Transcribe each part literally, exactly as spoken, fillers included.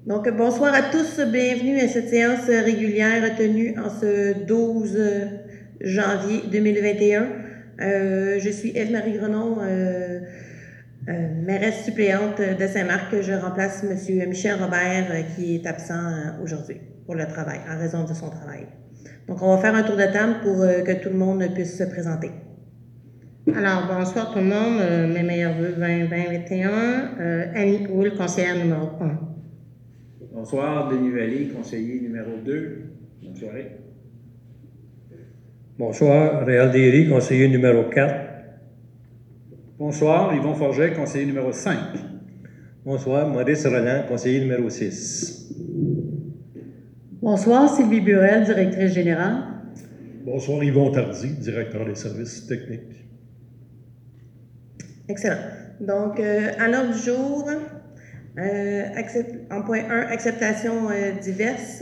Donc, bonsoir à tous, bienvenue à cette séance régulière tenue en ce douze janvier deux mille vingt et un. Euh, je suis Ève-Marie Grenon, euh, euh, mairesse suppléante de Saint-Marc. Je remplace M. Michel Robert euh, qui est absent euh, aujourd'hui pour le travail, en raison de son travail. Donc, on va faire un tour de table pour euh, que tout le monde puisse se présenter. Alors, bonsoir tout le monde, euh, mes meilleurs vœux vingt vingt et un. Euh, Annie Houle, conseillère numéro un. Bonsoir, Denis Vallée, conseiller numéro deux. Bonne soirée. Bonsoir, Réal Derry, conseiller numéro quatre. Bonsoir, Yvon Forget, conseiller numéro cinq. Bonsoir, Maurice Roland, conseiller numéro six. Bonsoir, Sylvie Burel, directrice générale. Bonsoir, Yvon Tardy, directeur des services techniques. Excellent. Donc, euh, à l'ordre du jour, euh, accept, en point un, acceptation euh, diverse.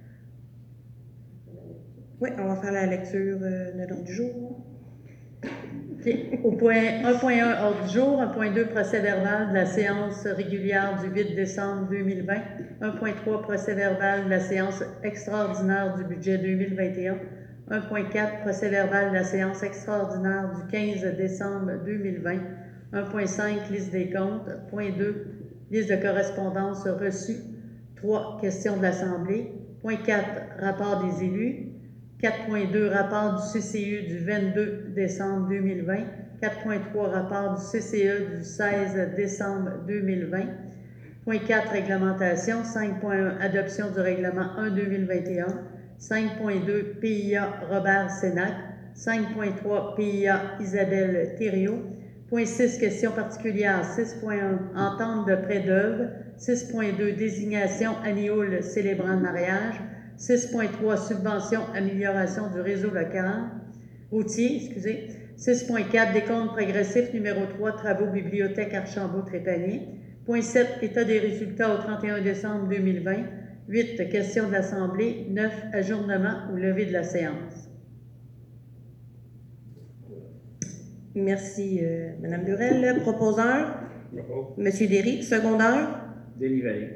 Oui, on va faire la lecture euh, de l'ordre du jour. Okay. Au point un point un, ordre du jour. un point deux, procès verbal de la séance régulière du huit décembre deux mille vingt. un point trois, procès verbal de la séance extraordinaire du budget deux mille vingt et un. un point quatre, procès verbal de la séance extraordinaire du quinze décembre deux mille vingt. un point cinq, liste des comptes. point deux, liste de correspondance reçue. trois, questions de l'Assemblée. point quatre, rapport des élus. quatre point deux, rapport du C C E du vingt-deux décembre deux mille vingt. quatre point trois, rapport du C C E du seize décembre deux mille vingt. point quatre, réglementation. cinq point un, adoption du règlement un deux mille vingt et un. cinq point deux, P I A Robert Sénac. cinq point trois, P I A Isabelle Thériault. point six, questions particulières. six point un, entente de prêt d'œuvre. six point deux, désignation Annie Houle célébrant le mariage. six point trois, subvention, amélioration du réseau local, routier, excusez. six point quatre, décompte progressif numéro trois, travaux bibliothèque Archambault-Trépanier. point sept, état des résultats au trente et un décembre deux mille vingt. huit, questions de l'Assemblée. neuf, ajournement ou levée de la séance. Merci, euh, Mme Burel. Proposeur? M. Derry. Secondeur? Denis Vallée.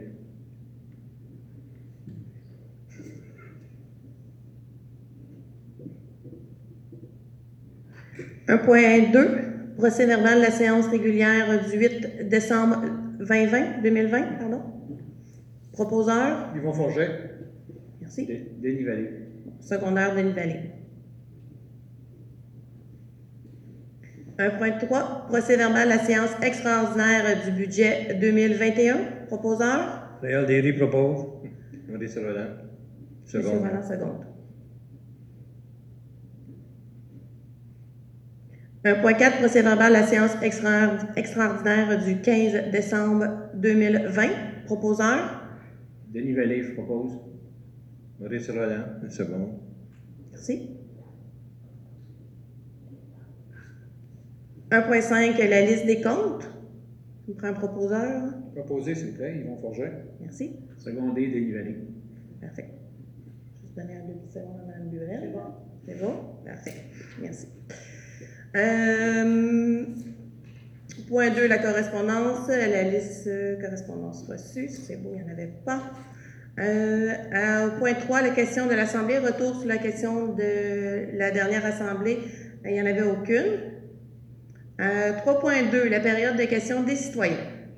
un point deux, procès verbal de la séance régulière du huit décembre deux mille vingt, pardon. Proposeur? Yvon Forget. Merci. De- Denis Vallée. Secondaire, Denis Vallée. un point trois, procès verbal de la séance extraordinaire du budget deux mille vingt et un. Proposeur? Réal Derry propose. Maurice Roland. Monsieur Second. Roland, seconde. un point quatre, procès verbal de la séance extra- extraordinaire du quinze décembre deux mille vingt. Proposeur? Denis Vallée, je propose. Maurice Roland, second. Merci. un point cinq, la liste des comptes. On prend un proposeur. Proposé, s'il vous plaît, Yvon Forget. Merci. Secondé, Denis Vallée. Parfait. Juste donner un deux petites secondes à Mme Burel. C'est bon. C'est bon? Parfait. Merci. Euh, point deux, la correspondance. La liste euh, correspondance reçue. C'est beau, il n'y en avait pas. Euh, à- au point trois, la question de l'Assemblée. Retour sur la question de la dernière Assemblée. Il n'y en avait aucune. Euh, trois point deux, la période de questions des citoyens.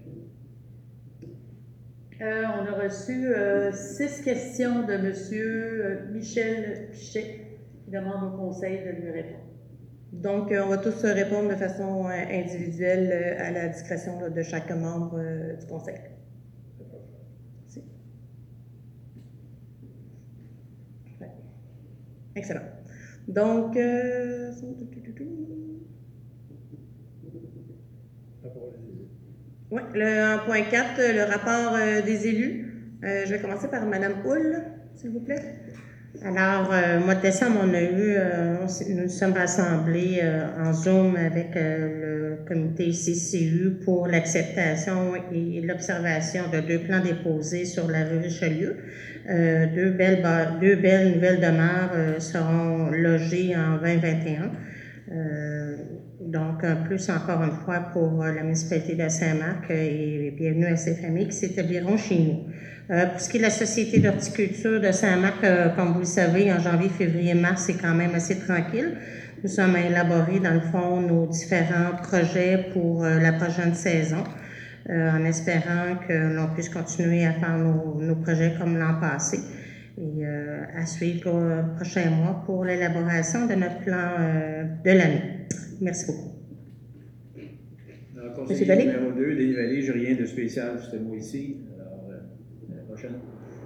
Euh, on a reçu euh, six questions de M. Michel Pichet qui demande au conseil de lui répondre. Donc, euh, on va tous répondre de façon euh, individuelle euh, à la discrétion là, de chaque membre euh, du conseil. Merci. Ouais. Excellent. Donc, euh, ouais, le en point quatre, le rapport euh, des élus. Euh, je vais commencer par Mme Houle, s'il vous plaît. Alors, euh, mois de décembre, on a eu, euh, on s'est- nous nous sommes rassemblés euh, en Zoom avec euh, le comité C C U pour l'acceptation et l'observation de deux plans déposés sur la rue Richelieu. Euh, deux, belles ba- deux belles nouvelles demeures euh, seront logées en vingt vingt et un. Euh, donc, un plus encore une fois pour la municipalité de Saint-Marc et bienvenue à ces familles qui s'établiront chez nous. Euh, pour ce qui est de la Société d'horticulture de Saint-Marc, euh, comme vous le savez, en janvier, février, mars, c'est quand même assez tranquille. Nous sommes à élaborer, dans le fond, nos différents projets pour euh, la prochaine saison, euh, en espérant que l'on puisse continuer à faire nos, nos projets comme l'an passé et euh, à suivre le prochain mois pour l'élaboration de notre plan euh, de l'année. Merci beaucoup. Alors, Monsieur conseiller Vallée. numéro deux, Denis Vallée, j'ai rien de spécial ce mois-ci. Alors, euh, à la prochaine.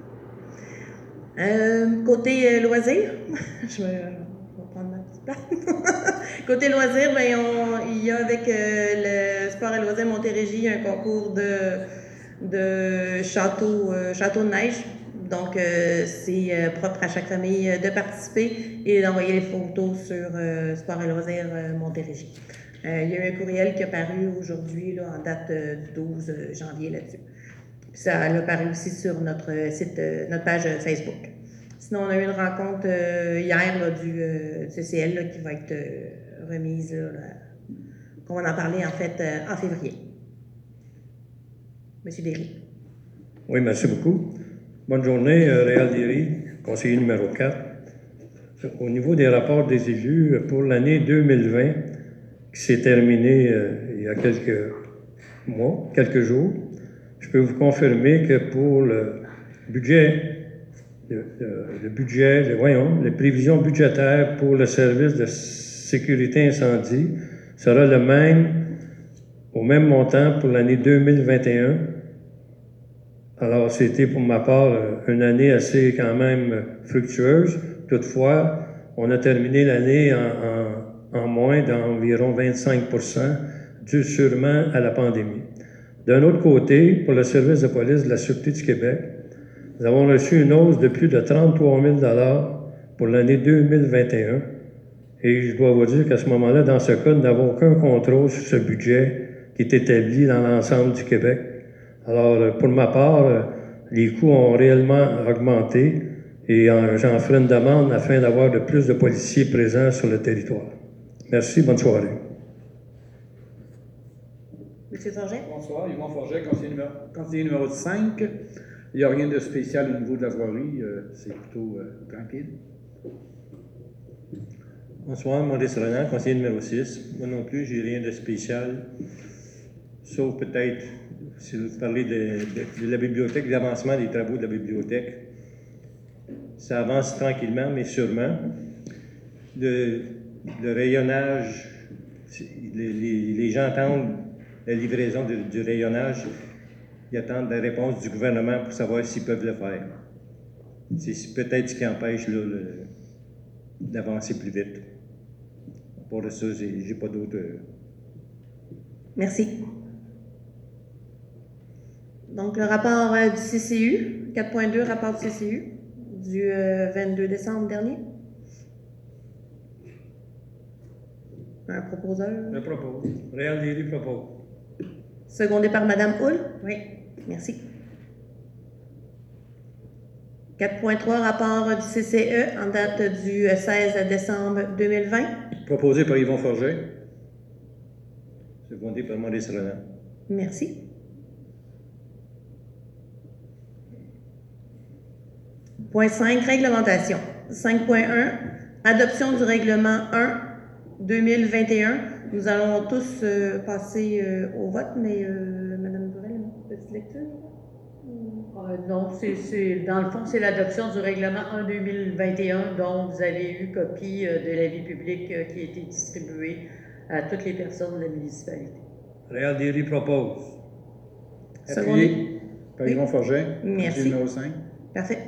Euh, côté euh, loisirs, je vais, euh, je vais prendre ma petite place. Côté loisirs, ben, on, il y a avec euh, le Sport et Loisirs Montérégie un concours de, de château, euh, château de neige. Donc, euh, c'est euh, propre à chaque famille euh, de participer et d'envoyer les photos sur euh, Sport et Loisirs euh, Montérégie. Euh, il y a eu un courriel qui a paru aujourd'hui, là, en date euh, du douze janvier là-dessus. Puis ça a paru aussi sur notre site, euh, notre page Facebook. Sinon, on a eu une rencontre euh, hier là, du euh, C C L là, qui va être euh, remise, là, là, qu'on va en parler en fait euh, en février. Monsieur Derry. Oui, merci beaucoup. Bonne journée, euh, Réal Derry, conseiller numéro quatre. Au niveau des rapports des élus pour l'année deux mille vingt, qui s'est terminée euh, il y a quelques mois, quelques jours, je peux vous confirmer que pour le budget, le, le, le budget, le, voyons, les prévisions budgétaires pour le service de sécurité incendie sera le même, au même montant pour l'année deux mille vingt et un. Alors, c'était pour ma part une année assez quand même fructueuse. Toutefois, on a terminé l'année en, en, en moins d'environ vingt-cinq pour cent, dû sûrement à la pandémie. D'un autre côté, pour le service de police de la Sûreté du Québec, nous avons reçu une hausse de plus de trente-trois mille dollars pour l'année deux mille vingt et un. Et je dois vous dire qu'à ce moment-là, dans ce cas, nous n'avons aucun contrôle sur ce budget qui est établi dans l'ensemble du Québec. Alors, pour ma part, les coûts ont réellement augmenté et j'en ferai une demande afin d'avoir de plus de policiers présents sur le territoire. Merci, bonne soirée. Monsieur Forget. Bonsoir, Yvon Forget, conseiller numéro, conseiller numéro cinq. Il n'y a rien de spécial au niveau de la voirie, euh, c'est plutôt euh, tranquille. Bonsoir, Maurice Roland, conseiller numéro six. Moi non plus, j'ai rien de spécial, sauf peut-être, si vous parlez de, de, de la bibliothèque, de l'avancement des travaux de la bibliothèque. Ça avance tranquillement, mais sûrement. Le, le rayonnage, les, les, les gens attendent la livraison de, du rayonnage. Ils attendent la réponse du gouvernement pour savoir s'ils peuvent le faire. C'est peut-être ce qui empêche là, le, d'avancer plus vite. Pour ça, j'ai, j'ai pas d'autres... Merci. Donc, le rapport euh, du C C U, quatre point deux, rapport du C C U, du euh, vingt-deux décembre dernier. Un proposeur. Je propose. Réal Derry propose. Secondé par Mme Hull. Oui. Merci. quatre point trois, rapport du C C E en date du seize décembre deux mille vingt. Proposé par Yvon Forget. Secondé par Maurice Roland. Merci. Point cinq, réglementation. cinq point un, adoption du règlement un deux mille vingt et un. Nous allons tous euh, passer euh, au vote, mais euh, Mme Burel, une petite lecture? Euh, non, c'est, c'est, dans le fond, c'est l'adoption du règlement un deux mille vingt et un dont vous avez eu copie euh, de l'avis public euh, qui a été distribué à toutes les personnes de la municipalité. Réal Derry propose. Appuyé par Oui. Yvon Forget. Merci. Conseiller numéro cinq. Parfait.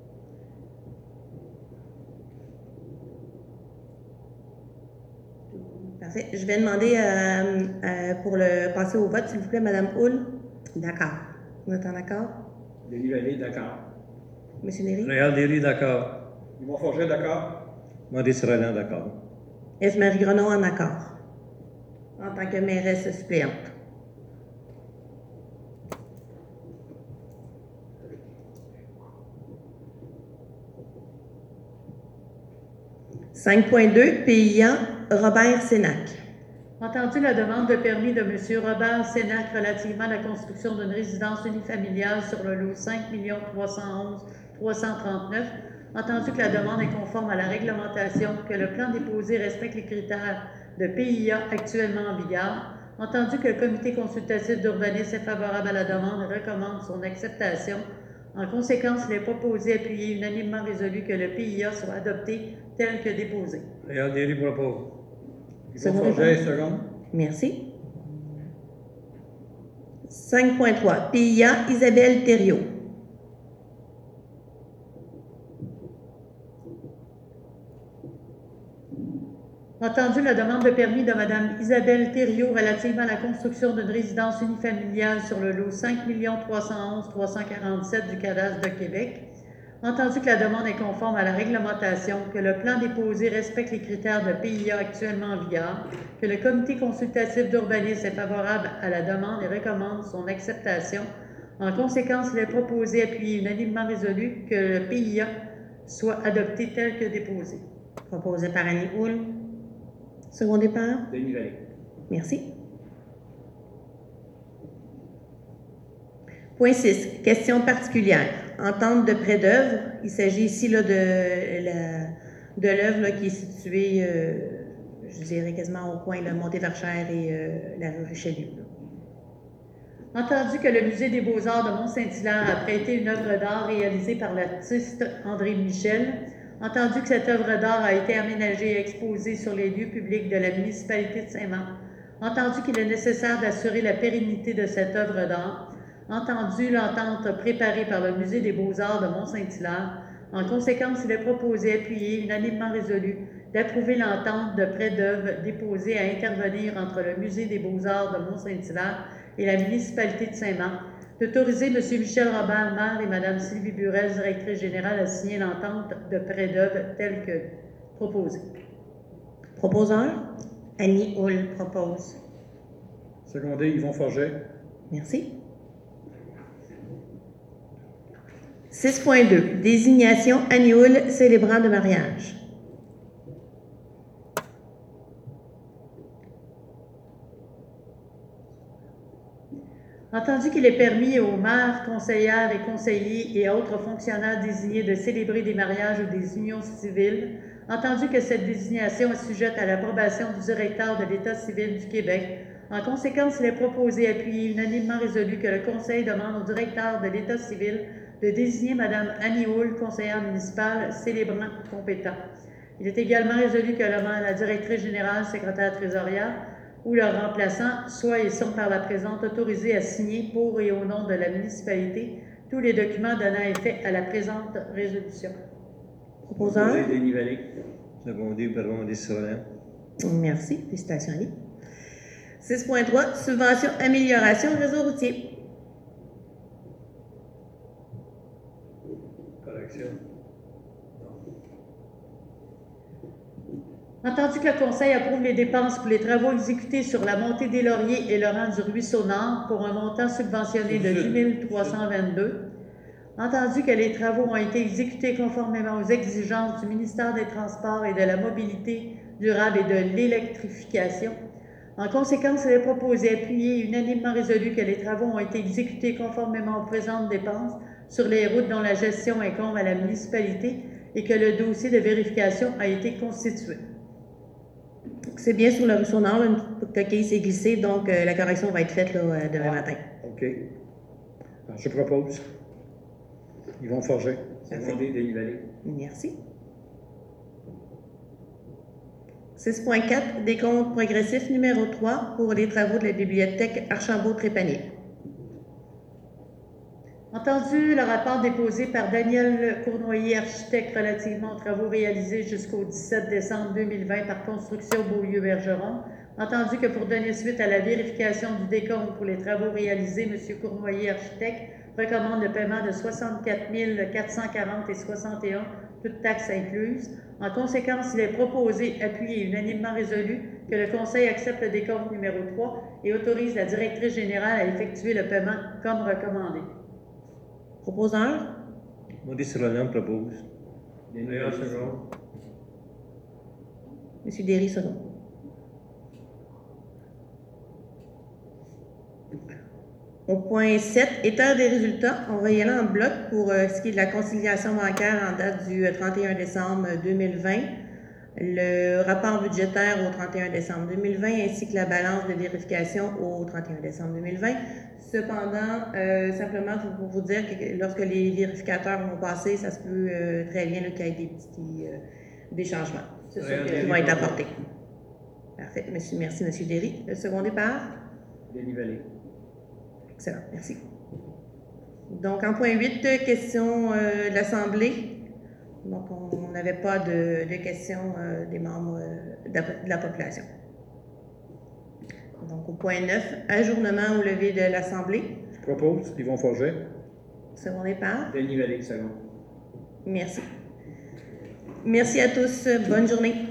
Parfait. Je vais demander euh, euh, pour le passer au vote, s'il vous plaît, Mme Hull. D'accord. Vous êtes en accord? Denis Vallée, d'accord. Monsieur Néry? Réal Derry, d'accord. Yvon Forget, d'accord. Maurice Roland, d'accord. Est-ce Marie Grenon en accord? En tant que mairesse suppléante. cinq point deux, P I A Robert Sénac. Entendu la demande de permis de M. Robert Sénac relativement à la construction d'une résidence unifamiliale sur le lot cinq millions trois cent onze mille trois cent trente-neuf, entendu que la demande est conforme à la réglementation, que le plan déposé respecte les critères de P I A actuellement en vigueur, entendu que le comité consultatif d'urbanisme est favorable à la demande et recommande son acceptation. En conséquence, il est proposé, appuyé, unanimement résolu que le P I A soit adopté tel que déposé. Réal Derry propose. Yvon Second. Forget, second. Merci. cinq point trois. P I A Isabelle Thériault. Entendu la demande de permis de Mme Isabelle Thériault relativement à la construction d'une résidence unifamiliale sur le lot cinq millions trois cent onze mille trois cent quarante-sept du cadastre de Québec. Entendu que la demande est conforme à la réglementation, que le plan déposé respecte les critères de P I A actuellement en vigueur, que le comité consultatif d'urbanisme est favorable à la demande et recommande son acceptation. En conséquence, il est proposé, appuyé, unanimement résolu que le P I A soit adopté tel que déposé. Proposé par Annie Houle. Secondé par? Denis Vallée. Merci. Point six. Question particulière. Entente de prêt d'œuvre. Il s'agit ici là, de, la, de l'œuvre là, qui est située, euh, je dirais quasiment au coin de Montévarchère et euh, la rue Richelieu. Là. Entendu que le Musée des Beaux-Arts de Mont-Saint-Hilaire a prêté une œuvre d'art réalisée par l'artiste André Michel. Entendu que cette œuvre d'art a été aménagée et exposée sur les lieux publics de la municipalité de Saint-Marc. Entendu qu'il est nécessaire d'assurer la pérennité de cette œuvre d'art. Entendu l'entente préparée par le Musée des Beaux-Arts de Mont-Saint-Hilaire. En conséquence, il est proposé, appuyé, unanimement résolu, d'approuver l'entente de prêt d'œuvre déposée à intervenir entre le Musée des Beaux-Arts de Mont-Saint-Hilaire et la municipalité de Saint-Marc, d'autoriser M. Michel Robert, maire, et Mme Sylvie Burel, directrice générale, à signer l'entente de prêt d'œuvre telle que proposée. Proposeur? Annie Houle propose. Secondé, Yvon Forget. Merci. six point deux. Désignation Anioul célébrant de mariage. Entendu qu'il est permis aux maires, conseillères et conseillers et autres fonctionnaires désignés de célébrer des mariages ou des unions civiles, entendu que cette désignation est sujette à l'approbation du directeur de l'État civil du Québec, en conséquence, il est proposé, appuyé, unanimement résolu que le Conseil demande au directeur de l'État civil de désigner Mme Annie Houle, conseillère municipale, célébrant compétent. Il est également résolu que le maire, la directrice générale, secrétaire trésorière ou leur remplaçant soit et sont par la présente autorisés à signer pour et au nom de la municipalité tous les documents donnant effet à la présente résolution. Proposeur? Proposé, Denis Vallée. Secondé par Maurice Sorel. Merci. Félicitations, Annie. six point trois. Subvention amélioration réseau routier. Correction. Entendu que le Conseil approuve les dépenses pour les travaux exécutés sur la montée des Lauriers et le rang du ruisseau Nord pour un montant subventionné de dix mille trois cent vingt-deux. Entendu que les travaux ont été exécutés conformément aux exigences du ministère des Transports et de la Mobilité durable et de l'électrification. En conséquence, il est proposé, appuyé et unanimement résolu que les travaux ont été exécutés conformément aux présentes dépenses sur les routes dont la gestion incombe à la municipalité et que le dossier de vérification a été constitué. C'est bien sur le ruisseau Nord, une coquille s'est glissée, donc euh, la correction va être faite là, euh, demain matin. OK. Alors, je propose. Yvon Forget. Secondé, Denis Vallée. Merci. six point quatre. Décompte progressif numéro trois pour les travaux de la bibliothèque Archambault-Trépanier. Entendu le rapport déposé par Daniel Cournoyer, architecte, relativement aux travaux réalisés jusqu'au dix-sept décembre deux mille vingt par Construction Beaulieu-Bergeron, entendu que pour donner suite à la vérification du décompte pour les travaux réalisés, M. Cournoyer, architecte, recommande le paiement de soixante-quatre mille quatre cent quarante et soixante et un, toutes taxes incluses. En conséquence, il est proposé, appuyé et unanimement résolu que le Conseil accepte le décompte numéro trois et autorise la directrice générale à effectuer le paiement comme recommandé. Proposeur? Maurice Sorel propose. Denis Réal Vallée. second. M. Derry, second. Au point sept, état des résultats, on va y aller en bloc pour euh, ce qui est de la conciliation bancaire en date du euh, trente et un décembre deux mille vingt, le rapport budgétaire au trente et un décembre deux mille vingt ainsi que la balance de vérification au trente et un décembre deux mille vingt. Cependant, euh, simplement pour vous dire que lorsque les vérificateurs vont passer, ça se peut euh, très bien là, qu'il y ait des petits euh, des changements. C'est ça qui vont être apportés. Parfait. Monsieur, merci, M. Derry. Le second départ? Denis Vallée. Excellent, merci. Donc, en point huit, questions euh, de l'Assemblée. Donc, on n'avait pas de, de questions euh, des membres euh, de, la, de la population. Donc, au point neuf, ajournement au lever de l'Assemblée. Je propose Yvon Forget. Second départ. Denis Vallée, second. Merci. Merci à tous. Bonne journée.